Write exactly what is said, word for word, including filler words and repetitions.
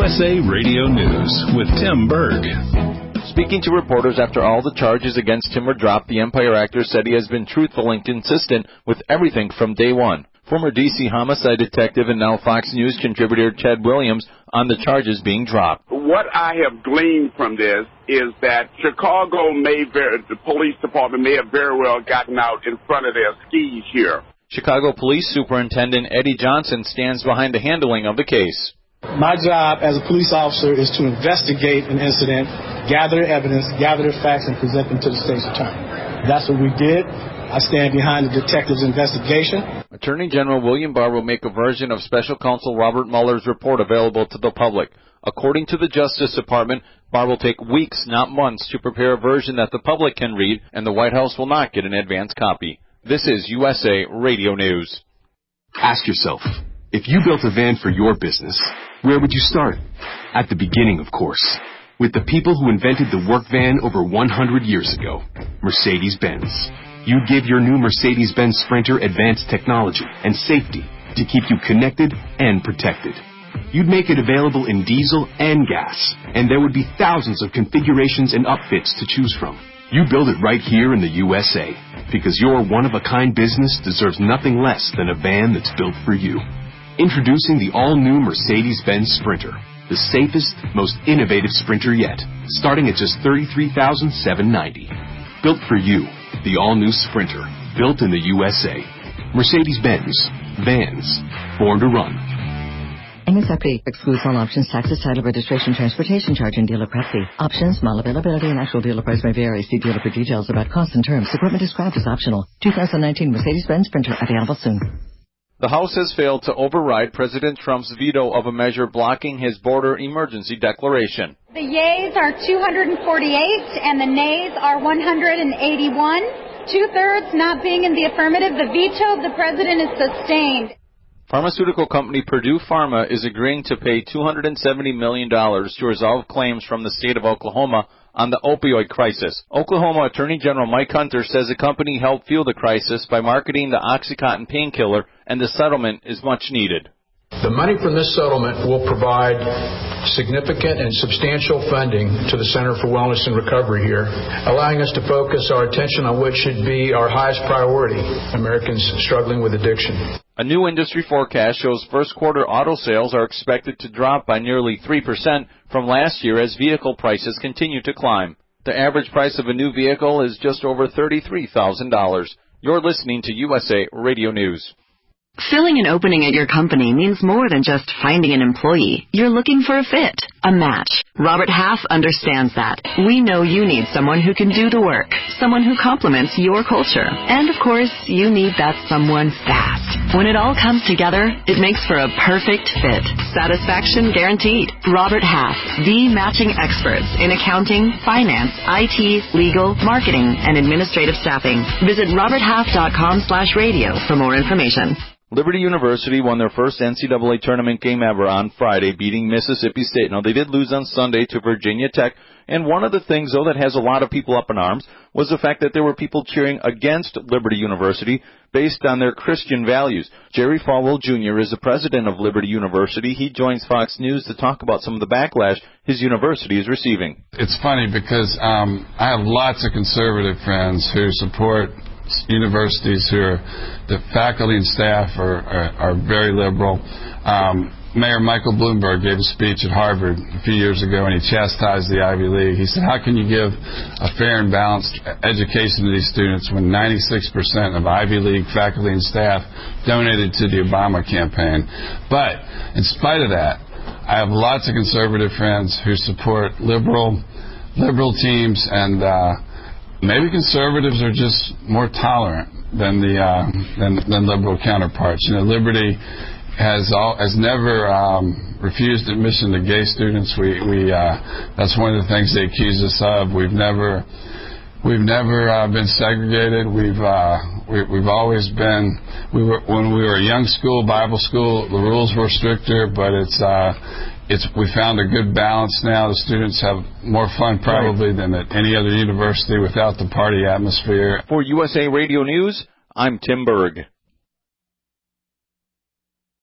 S A Radio News with Tim Berg. Speaking to reporters after all the charges against him were dropped, the Empire actor said he has been truthful and consistent with everything from day one. Former D C homicide detective and now Fox News contributor Ted Williams on the charges being dropped. What I have gleaned from this is that Chicago may very, the police department may have very well gotten out in front of their skis here. Chicago Police Superintendent Eddie Johnson stands behind the handling of the case. My job as a police officer is to investigate an incident, gather evidence, gather the facts, and present them to the state's attorney. That's what we did. I stand behind the detective's investigation. Attorney General William Barr will make a version of Special Counsel Robert Mueller's report available to the public. According to the Justice Department, Barr will take weeks, not months, to prepare a version that the public can read, and the White House will not get an advance copy. This is U S A Radio News. Ask yourself, if you built a van for your business, where would you start? At the beginning, of course, with the people who invented the work van over one hundred years ago, Mercedes-Benz. You'd give your new Mercedes-Benz Sprinter advanced technology and safety to keep you connected and protected. You'd make it available in diesel and gas, and there would be thousands of configurations and upfits to choose from. You build it right here in the U S A, because your one-of-a-kind business deserves nothing less than a van that's built for you. Introducing the all-new Mercedes-Benz Sprinter, the safest, most innovative Sprinter yet, starting at just thirty-three thousand seven hundred ninety dollars. Built for you, the all-new Sprinter, built in the U S A. Mercedes-Benz, vans, born to run. M S R P excludes all options, taxes, title, registration, transportation charge, and dealer prep fee. Options, model availability, and actual dealer price may vary. See dealer for details about costs and terms. Equipment described as optional. two thousand nineteen Mercedes-Benz Sprinter available soon. The House has failed to override President Trump's veto of a measure blocking his border emergency declaration. The yeas are two hundred forty-eight and the nays are one hundred eighty-one. Two-thirds not being in the affirmative, the veto of the president is sustained. Pharmaceutical company Purdue Pharma is agreeing to pay two hundred seventy million dollars to resolve claims from the state of Oklahoma on the opioid crisis. Oklahoma Attorney General Mike Hunter says the company helped fuel the crisis by marketing the OxyContin painkiller, and the settlement is much needed. The money from this settlement will provide significant and substantial funding to the Center for Wellness and Recovery here, allowing us to focus our attention on what should be our highest priority, Americans struggling with addiction. A new industry forecast shows first quarter auto sales are expected to drop by nearly three percent from last year as vehicle prices continue to climb. The average price of a new vehicle is just over thirty-three thousand dollars. You're listening to U S A Radio News. Filling an opening at your company means more than just finding an employee. You're looking for a fit, a match. Robert Half understands that. We know you need someone who can do the work, someone who complements your culture. And, of course, you need that someone fast. When it all comes together, it makes for a perfect fit. Satisfaction guaranteed. Robert Half, the matching experts in accounting, finance, I T, legal, marketing, and administrative staffing. Visit roberthalf.com slash radio for more information. Liberty University won their first N C double A tournament game ever on Friday, beating Mississippi State. Now, they did lose on Sunday to Virginia Tech, and one of the things, though, that has a lot of people up in arms was the fact that there were people cheering against Liberty University based on their Christian values. Jerry Falwell Junior is the president of Liberty University. He joins Fox News to talk about some of the backlash his university is receiving. It's funny because um, I have lots of conservative friends who support universities who are, the faculty and staff are, are, are very liberal. Um, Mayor Michael Bloomberg gave a speech at Harvard a few years ago, and he chastised the Ivy League. He said, how can you give a fair and balanced education to these students when ninety-six percent of Ivy League faculty and staff donated to the Obama campaign? But in spite of that, I have lots of conservative friends who support liberal liberal teams, and uh, maybe conservatives are just more tolerant than the uh, than, than liberal counterparts. You know, Liberty has all, has never um, refused admission to gay students. We we uh, that's one of the things they accuse us of. We've never we've never uh, been segregated. We've uh, we, we've always been. We were when we were a young school, Bible school. The rules were stricter, but it's. Uh, It's, we found a good balance now. The students have more fun probably than at any other university without the party atmosphere. For U S A Radio News, I'm Tim Berg.